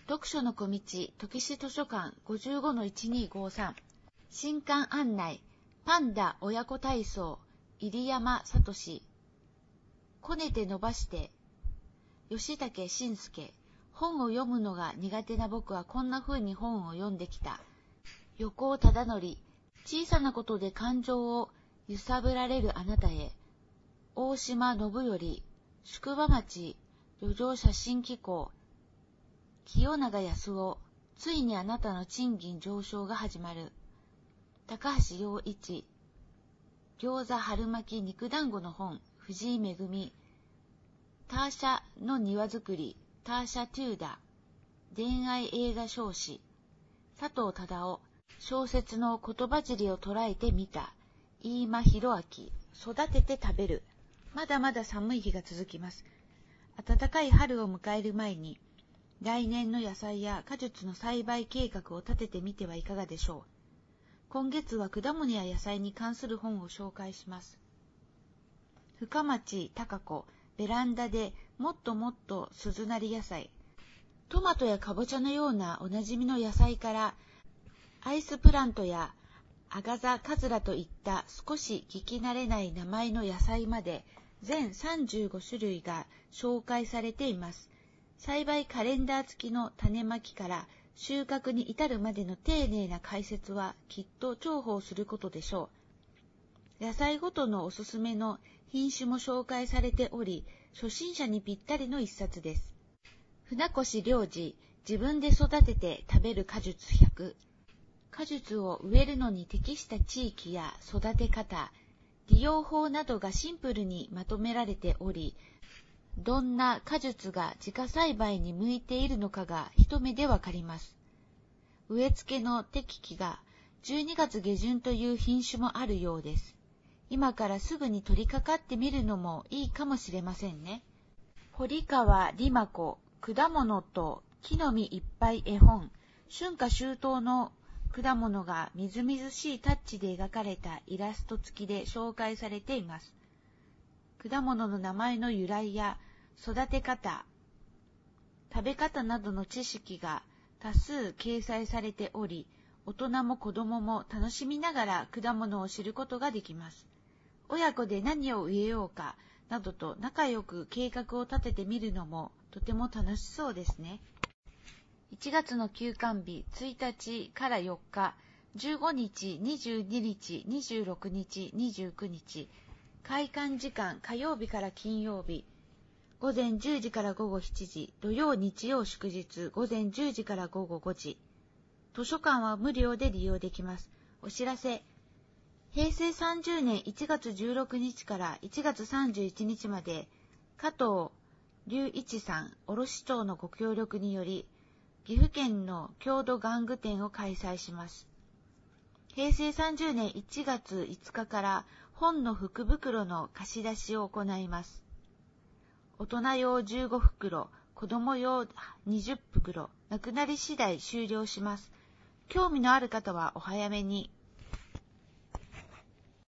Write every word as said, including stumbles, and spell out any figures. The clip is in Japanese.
読書の小道、時志図書館 ごじゅうごのいちにーごーさん 新刊案内、パンダ親子体操、入山聡、こねて伸ばして、吉武慎介、本を読むのが苦手な僕はこんな風に本を読んできた。横尾忠則、小さなことで感情を揺さぶられるあなたへ。大島信頼、宿場町、旅情写真機構、清永康夫、ついにあなたの賃金上昇が始まる。高橋陽一、餃子春巻き肉団子の本、藤井恵、ターシャの庭作り、ターシャ・テューダ、恋愛映画少子、佐藤忠夫、小説の言葉尻を捉えてみた、飯間博明、育てて食べる。まだまだ寒い日が続きます。暖かい春を迎える前に、来年の野菜や果実の栽培計画を立ててみてはいかがでしょう。今月は果物や野菜に関する本を紹介します。深町貴子、ベランダでもっともっと鈴なり野菜。トマトやかぼちゃのようなおなじみの野菜から、アイスプラントやアガザカズラといった少し聞き慣れない名前の野菜まで、全さんじゅうごしゅるいが紹介されています。栽培カレンダー付きの種まきから収穫に至るまでの丁寧な解説はきっと重宝することでしょう。野菜ごとのおすすめの品種も紹介されており、初心者にぴったりの一冊です。船越良二、自分で育てて食べる果実ひゃく。果実を植えるのに適した地域や育て方、利用法などがシンプルにまとめられており、どんな果実が自家栽培に向いているのかが一目でわかります。植え付けの適期がじゅうにがつげじゅんという品種もあるようです。今からすぐに取り掛かってみるのもいいかもしれませんね。堀川里真子、果物と木の実いっぱい絵本、春夏秋冬の果物がみずみずしいタッチで描かれたイラスト付きで紹介されています。果物の名前の由来や育て方、食べ方などの知識が多数掲載されており、大人も子供も楽しみながら果物を知ることができます。親子で何を植えようかなどと仲良く計画を立ててみるのもとても楽しそうですね。いちがつの休館日ついたちからよっか、じゅうごにち、にじゅうににち、にじゅうろくにち、にじゅうくにち、開館時間火曜日から金曜日、ごぜんじゅうじからごごしちじ、土曜日曜祝日ごぜんじゅうじからごごごじ。図書館は無料で利用できます。お知らせ。へいせいさんじゅうねんいちがつじゅうろくにちからいちがつさんじゅういちにちまで、加藤隆一さん卸長のご協力により、岐阜県の郷土玩具展を開催します。へいせいさんじゅうねんいちがついつかから本の福袋の貸し出しを行います。大人用じゅうごふくろ、子供用にじゅっぷくろ、なくなり次第終了します。興味のある方はお早めに。